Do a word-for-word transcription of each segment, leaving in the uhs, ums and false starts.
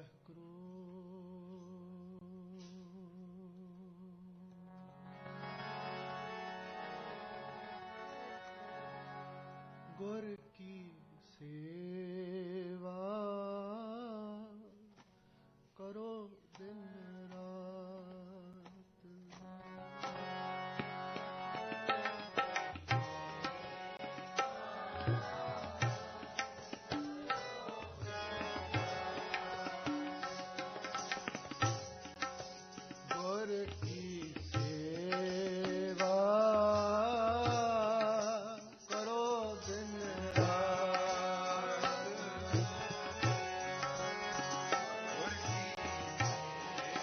गुर की सेवा करो दिन रात। गुर की सेवा करो दिन रात।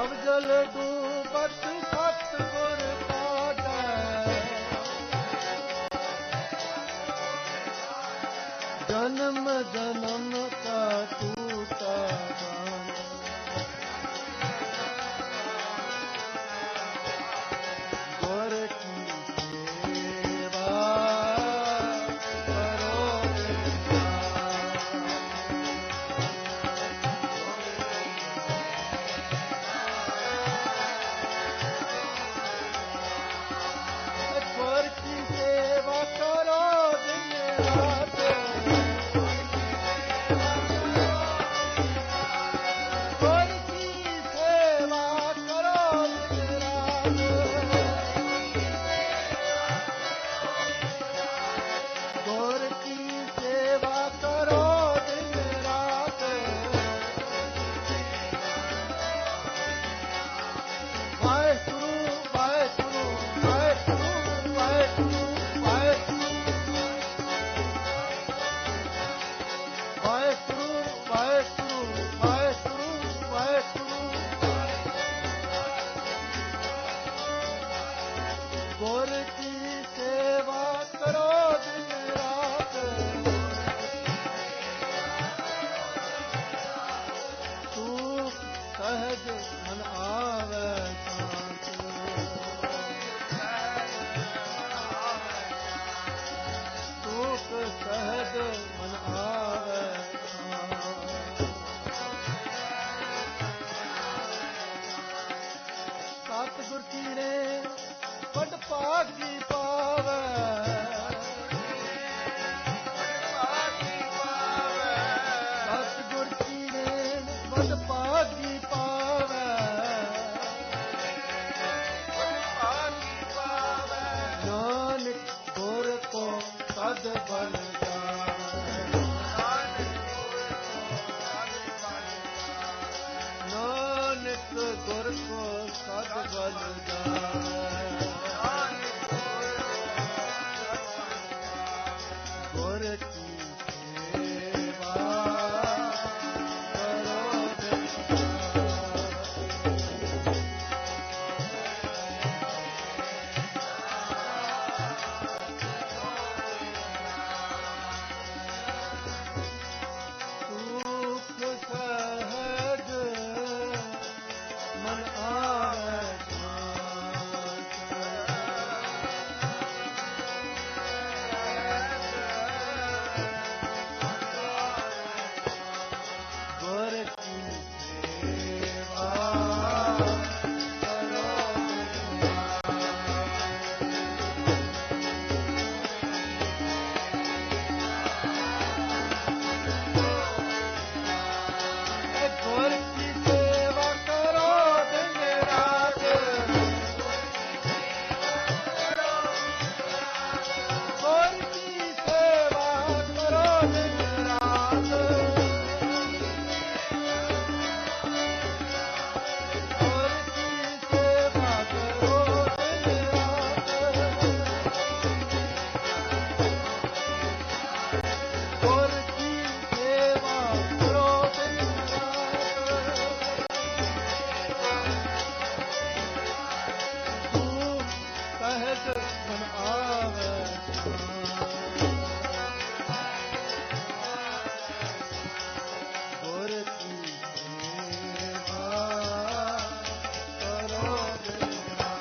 भव जल डूबत सतगुर काटै जन्म जन्म का टूटा गुर की सेवा करो गुर की सेवा करो दिन रात गुर की सेवा करो दिन रात गुर की सेवा करो दिन रात वाहेगुरु वाहेगुरु वाहेगुरु वाहेगुरु वाहेगुरु वाहेगुरु वाहेगुरु वाहेगुरु गुर की सेवा करो दिन रात सुख सहज मन आवे शांत सुख सहज मन आवे शांत सतगुर कीने बड़ भागी पावे सतगुर कीने बड़ भागी पावे नानक गुर को सद बल जावे नानक गुर को सद बल जावे गुर की सेवा करो दिन सुख सहज मन आवे गुर की सेवा करो गुर की सेवा करो दिन रात गुर की सेवा करो दिन रात गुर की सेवा करो दिन रात गुर की सेवा करो दिन रात सुख सहज मन आवे गुर की सेवा करो दिन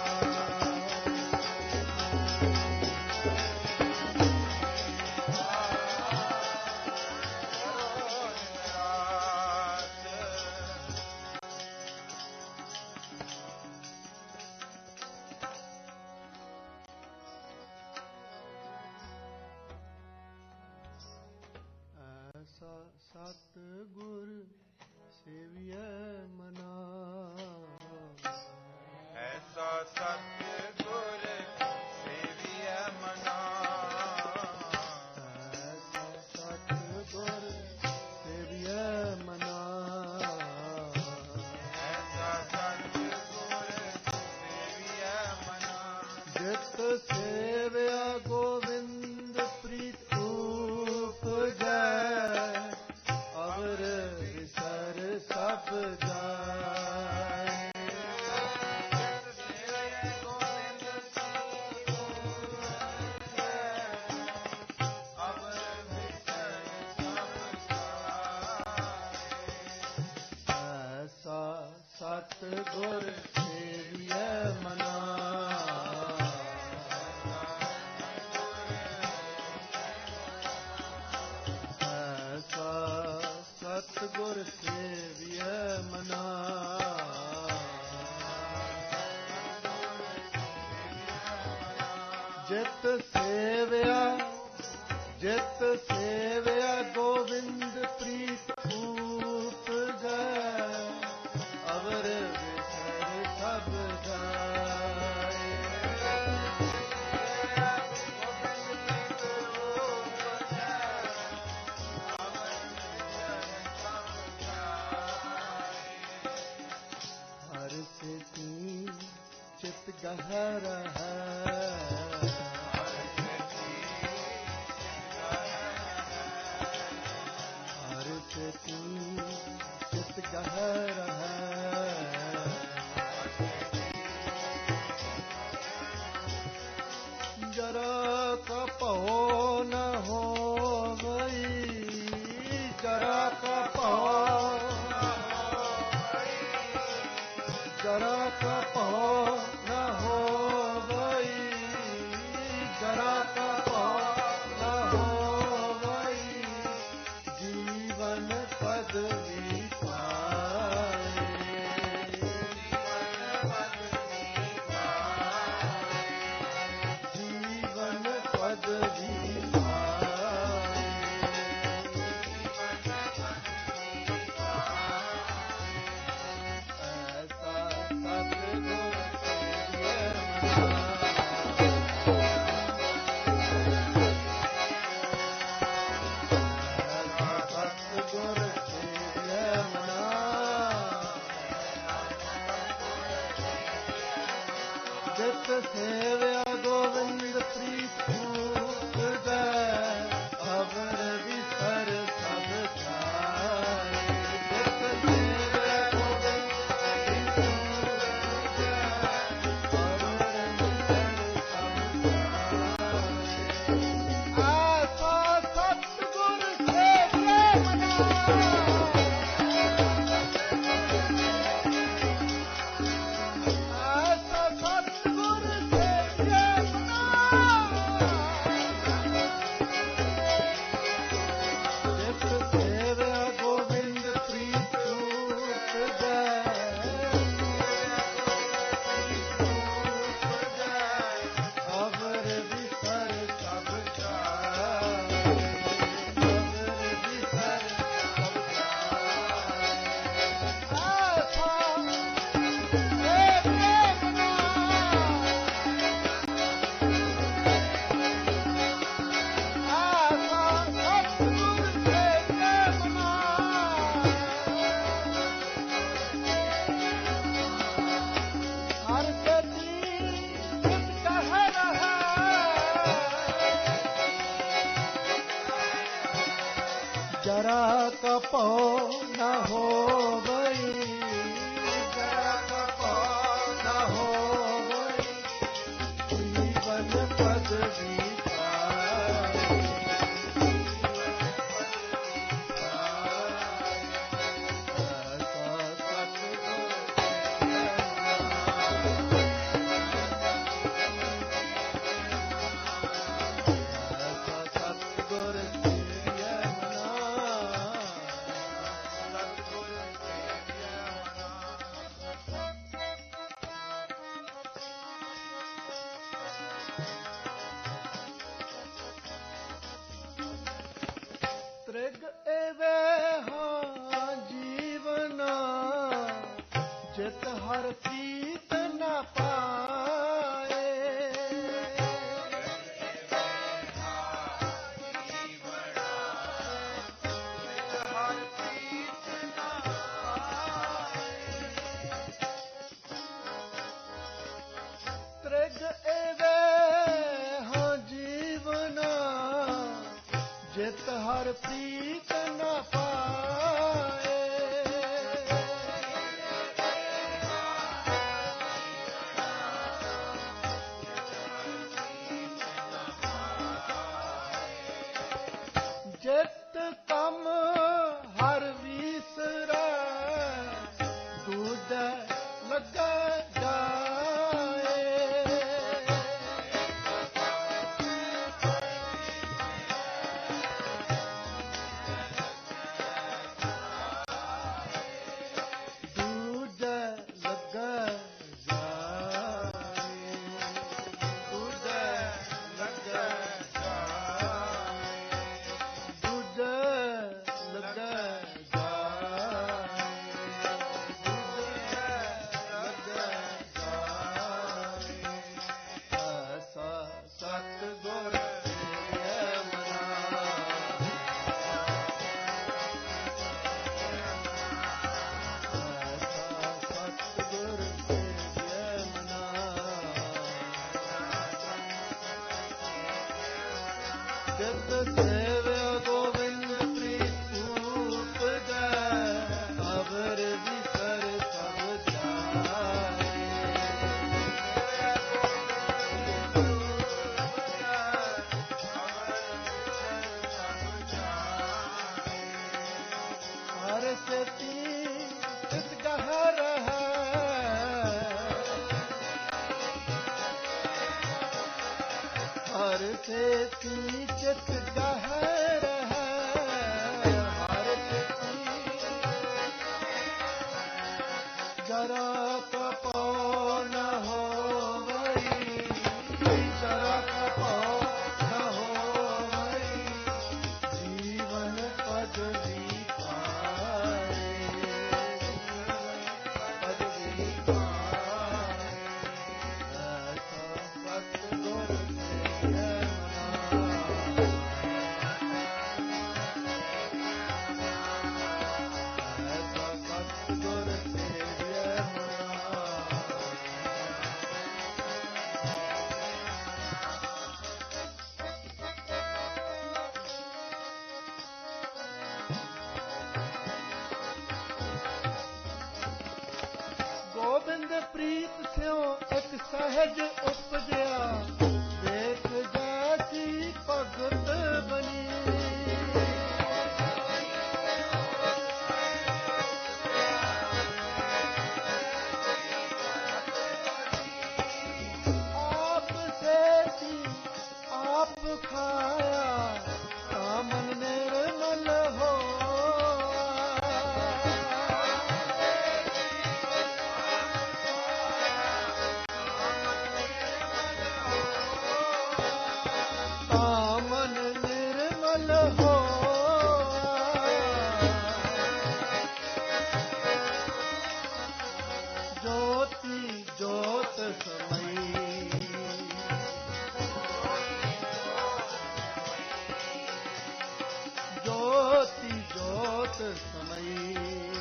ऐसा सतगुर सेविय मना ऐसा सतगुर सेविय मना ऐसा सतगुर सेविय मना ऐसा सतगुर सेविय मना जित सेव्या गोविंद प्रीत उपजै अवर विसर सब जाय सतगुर सेविय मना। ऐसा सतगुर सेविय मना। जित सेविया जित सेविया गोविंद प्रीत भूप गए। अवर विसर सब जाए। हर से तू चित गहर है। तू चित गहर है। जरा कपो न हो गई। जरा कपो जरा कपो न हो गई। जरा कपो न हो गई। जीवन पदवी पाए। जीवन पदवी पाए। ऐसा सतगुर सेविय मना। जित सेविया गोविंद प्रीत भूप गए। अवर विसर सब जाए। जित सेविया गोविंद प्रीत भूप गए। अवर विसर सब जाए। ऐसा सतगुर सेविय मना। जरा कपो न हो गई। जरा कपो न हो गई। जीवन पदवी पाए। ऐसा सतगुर ऐसा सतगुर सेविय मना। त्रिग एवे हाँ जीवना। जित हर प्रीत न पाए। त्रिग एवे हाँ जीवना। जित हर प्रीत न पाए। ਜਿਤ ਸੇਵਿਆ ਗੋਬਿੰਦ ਪ੍ਰੀਤ ਉਪਜੈ, ਅਵਰ ਵਿਸਰ ਸਭ ਜਾਏ। ਹਰ ਸਤੀ ਤਿਸ ਗਹ ਰਹੈ, ਹਰ ਸੇਤੀ ਚਿਤ ਗਹ ਰਹੈ, ਹਰ ਸੇਤੀ ਜਰਾ ਕਪੋ ਨ ਹੋਵਈ, ਜਰਾ ਕਪੋ ਨ ਹੋਵਈ, ਜੀਵਨ ਪਦ ਵਿਕਾਰੇ, ਪਦ ਵਿਕਾਰੇ। ਐਸਾ ਸਤਿਗੁਰ ਸੇਵਿਆ ਮਨਾ, ਐਸਾ ਸਤਿਗੁਰ ਸੇਵਿਆ ਮਨਾ। ਗੋਬਿੰਦ ਪ੍ਰੀਤ ਸਿਉ ਇਕ ਸਹਿਜ ਉਪਜਿਆ, ਦੇਖ ਜਾਤੀ ਭਗਤ ਬਣੀ। ਆਪ ਸੇਤੀ ਆਪ ਖਾਇਆ, ਤਾਂ ਮਨ ਨਿਰਮਲ ਹੋਆ। ਤਾਂ ਮਨ ਨਿਰਮਲ ਹੋਆ। ਜੋਤੀ ਜੋਤ ਸਮਈ, ਜੋਤੀ ਜੋਤ ਸਮਈ,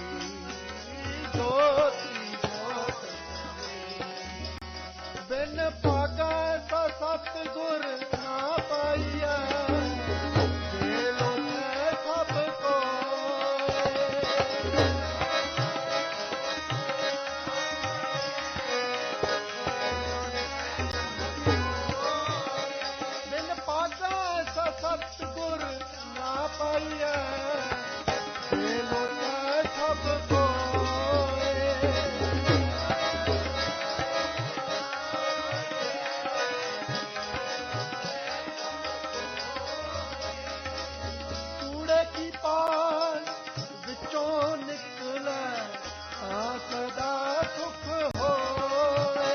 ਜੋਤੀ ਜੋਤ ਸਮਈ। ਬਿਨ ਭਾਗਾ ਸਾ ਸਤਿਗੁਰ ਨਾ ਪਾਈਐ, ਜੇ ਲੋਚੈ ਸਭ ਕੋਇ। ਬਿਨ ਭਾਗਾ ਸਾ ਸਤਿਗੁਰ ਨਾ ਪਾਈਐ, ਜੇ ਲੋਚੈ ਸਭ ਕੋਇ। ਕੂੜੇ ਕੀ ਪਾਲ ਵਿੱਚੋਂ ਨਿਕਲੈ, ਤਾਂ ਸਦਾ ਸੁਖ ਹੋਏ।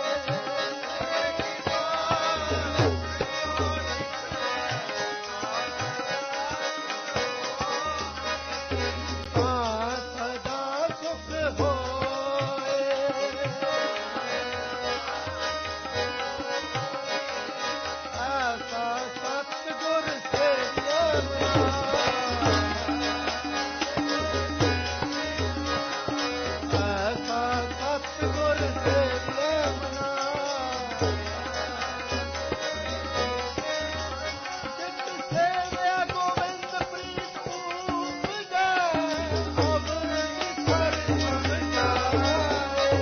ਤਾਂ ਸਦਾ ਸੁਖ ਹੋਏ। ਐਸਾ ਸਤਿਗੁਰ ਸੇਵਿਆ ਮਨਾ, ਐਸਾ ਸਤਿਗੁਰ ਸੇਵਿਆ ਮਨਾ। ਜਿਤ ਸੇਵਿਆ ਗੋਬਿੰਦ ਪ੍ਰੀਤ ਉਪਜੈ, ਅਵਰ ਵਿਸਰ ਸਭ ਜਾਏ।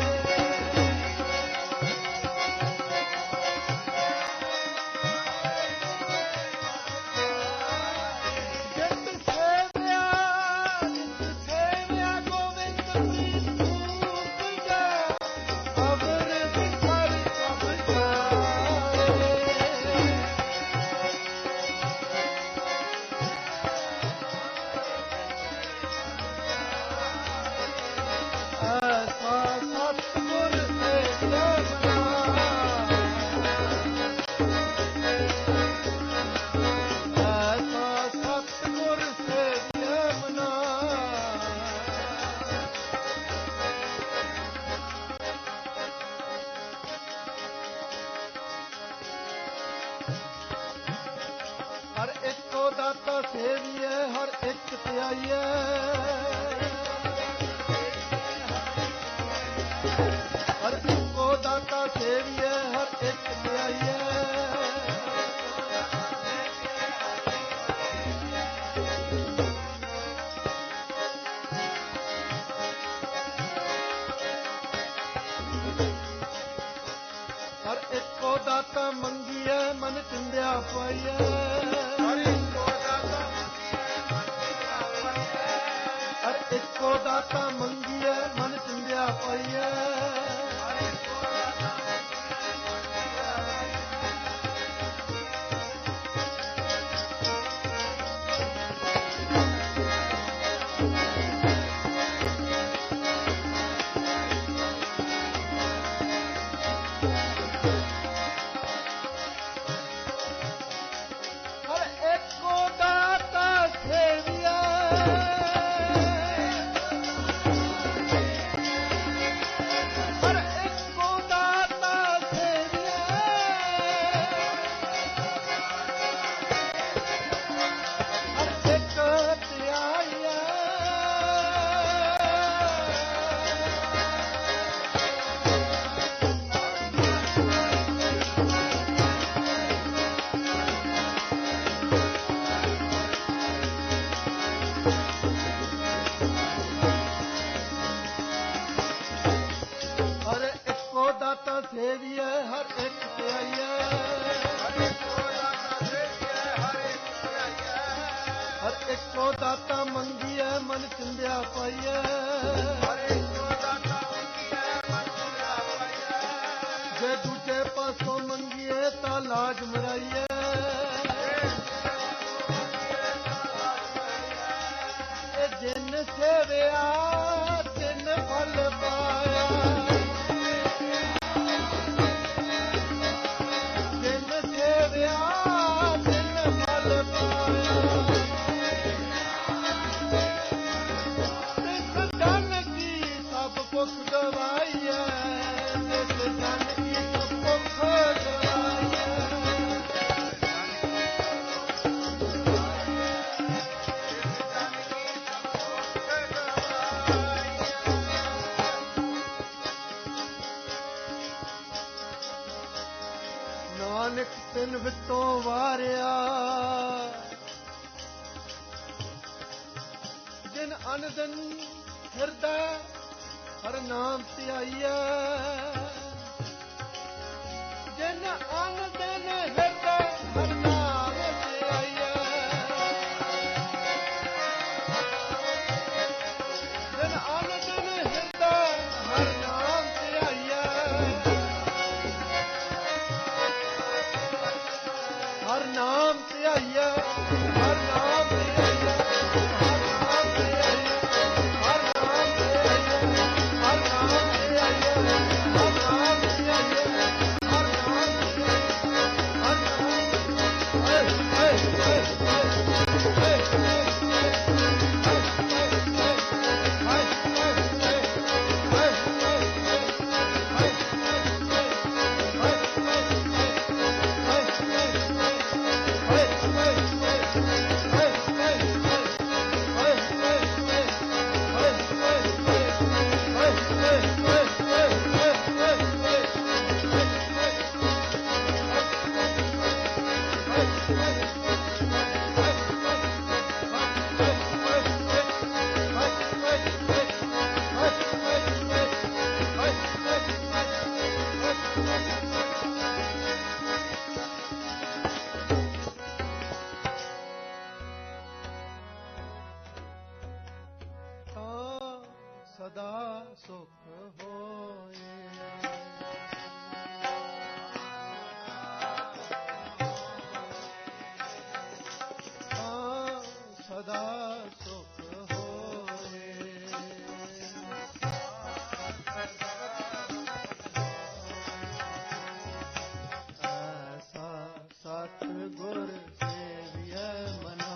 ਜਿਤ ਸੇਵਿਆ, ਜਿਤ ਸੇਵਿਆ ਗੋਬਿੰਦ ਪ੍ਰੀਤ ਉਪਜੈ, ਅਵਰ ਵਿਸਰ ਸਭ ਜਾਏ। ਐਸਾ ਸਤਿਗੁਰ ਸੇਵਿਆ ਮਨਾ, ਐਸਾ ਸਤਿਗੁਰ ਸੇਵਿਆ ਮਨਾ। ਹਰ ਇੱਕੋ ਦਾਤਾ ਸੇਵੀਐ, ਹਰ ਇੱਕ ਧਿਆਈਐ। ਹਰ ਇੱਕੋ ਦਾਤਾ ਸੇਵੀਐ, ਹਰ ਇੱਕ ਧਿਆਈਐ। ਪਾਈਐ। ਹਰਿ ਕੋ ਦਾਤਾ ਮੰਗੀਐ ਮਨ ਚੰਦਿਆ ਪਾਈਐ। ਹਰ ਇੱਕੋ ਦਾਤਾ ਮੰਗੀਐ ਮਨ ਚੰਦਿਆ ਪਾਈਐ। ਹਰਿ ਕੋ ਦਾਤਾ ਮੰਗੀਐ ਮਨ ਚੰਦਿਆ ਹਰ ਇੱਕੋ ਦਾਤਾ ਸੇਵੀਐ। ਹਰ ਇੱਕੋ ਦਾਤਾ ਸੇਵੀਐ। ਹਰ ਇੱਕ ਧਿਆਈਐ। ਹਰ ਇੱਕੋ ਦਾਤਾ ਸੇਵੀਐ ਹਰ ਇੱਕ ਧਿਆਈਐ। ਹਰਿ ਕੋ ਦਾਤਾ ਸੇਵੀਐ ਹਰਿ ਧਿਆਈਐ। ਹਰ ਇੱਕੋ ਦਾਤਾ ਮੰਗੀਐ ਮਨ ਚੰਦਿਆ ਪਾਈਐ। ਹਰਿ ਕੋ ਦਾਤਾ ਮੰਗੀਐ ਮਨ ਚੰਦਿਆ ਪਾਈਐ। ਜੇ ਦੂਜੇ ਪਾਸੋਂ ਮੰਗੀਏ ਤਾਂ ਲਾਜ ਮਰਾਈਐ। ਇਹ ਜਿਨ ਸੇਵਿਆ ਤਿਨ ਫਲ ਪਾਇਆ। ਜਿਨ ਸੇਵਿਆ ਤਿਨ ਫਲ ਪਾਇਆ। ਤਿਸ ਜਨ ਕੀ ਸਭ ਭੁੱਖ ਗਵਾਈਐ। ਤਿਸ ਜਨ ਕੀ ਸਭ ਭੁੱਖ ਗਵਾਈਐ। ਨਾਨਕ ਤਿਨ ਵਿਤੋਂ ਵਾਰਿਆ। ਜਿਨ ਅਨ ਦਿਨ ਹਿਰਦੈ ਹਰ ਨਾਮ ਧਿਆਈਐ। ਜਿਨ ਅਨ ਦਿਨ ਹਿਰਦੈ ਹਰ ਨਾਮ ਧਿਆਈਐ। ਜਿਨ ਅਨ ਦਿਨ ਹਿਰਦੈ ਹਰ ਨਾਮ ਧਿਆਈਐ। ਹਰ ਨਾਮ ਧਿਆਈਐ। ਹਰ ਨਾਮ ਧਿਆਈਐ। ਹਰ ਨਾਮ ਧਿਆਈਐ। ਹਰ ਨਾਮ ਧਿਆਈਐ। ਹਰ ਨਾਮ ਧਿਆਈਐ। ਹਰ ਨਾਮ ਧਿਆਈਐ। ਹਰ ਨਾਮ ਧਿਆਈਐ। ਹਰ ਨਾਮ ਏ ਏ ਏ ਏ ਤਾਂ ਸਦਾ ਸੁਖ ਹੋਏ। ਤਾਂ ਸਦਾ ਸੁਖ ਹੋਏ। ਐਸਾ ਸਤ ਗੁਰ ਸੇਵੀਐ ਮਨਾ।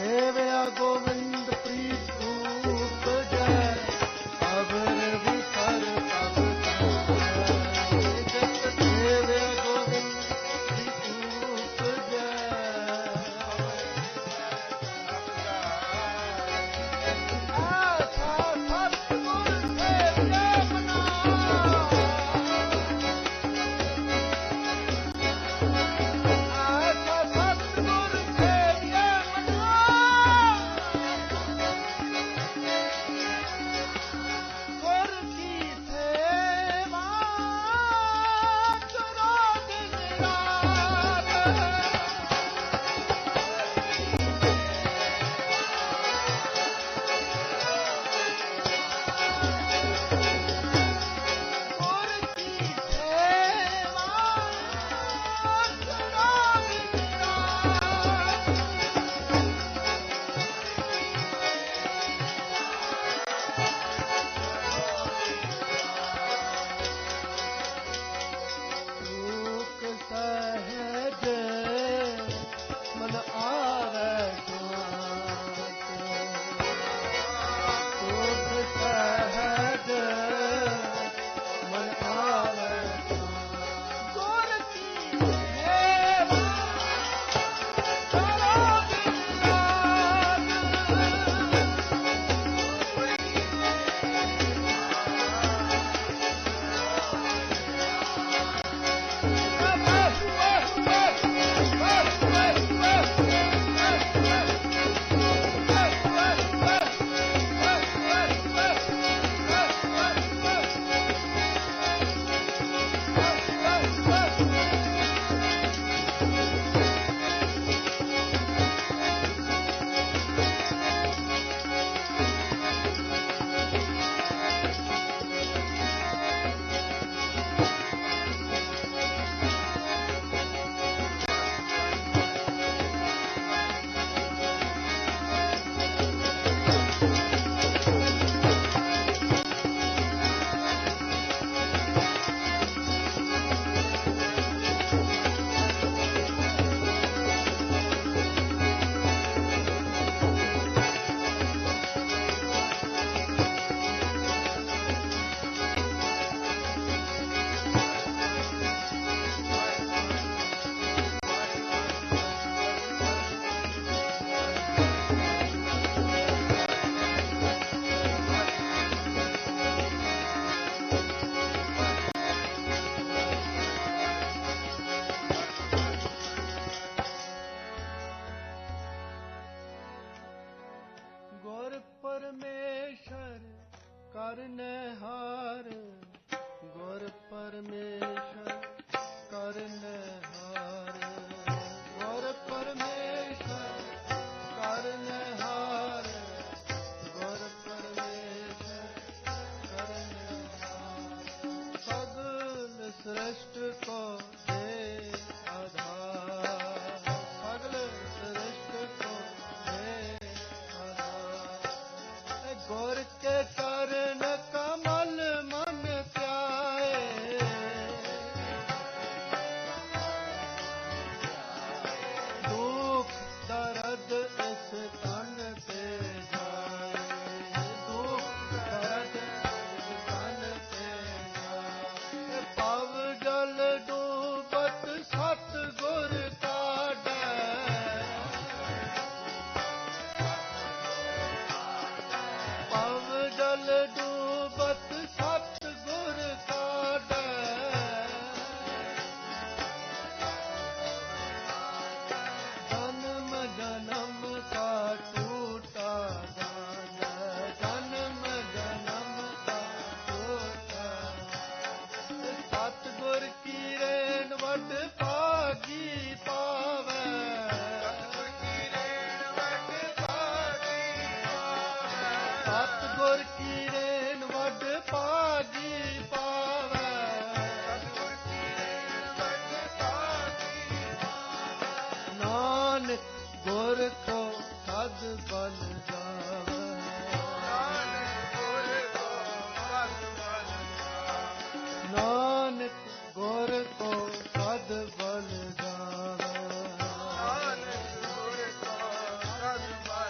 सेवया गोविंद प्रीत रूप जय अबर विसर तब जगत सेवया गोविंद प्रीत रूप जय आसा सतगुर सेवया मना आसा सतगुर सेवया मना गुर की सेवा करो दिन रात गुर की सेवा करो दिन रात लोक सहज मन आवे शांत लोक सहज मन आवे शांत गुर की सेवा करो दिन रात गुर परमेश्वर करनहार गुर परमेश्वर करनहार गुर परमेश्वर करनहार गुर परमेश्वर करनहार सगल सृष्टि को दे आधार सगल सृष्टि को दे आधार गुर के चरण कमल मन ध्याए दुख दर्द इस तन पे जाए दुख दर्द इस तन पे जाए पव जल डूबत सतगुर काढ़ै पव जल डूबत सतगुर काढ़ै जन्म जन्म का टूटा दान जन्म जन्म का टूटा सतगुर की रेन वड भागी पावै सतगुर की रेन वड भागी पावै नानक गुर को सद बल जावै नानक गुर को सद बल जावै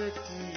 ਕੀ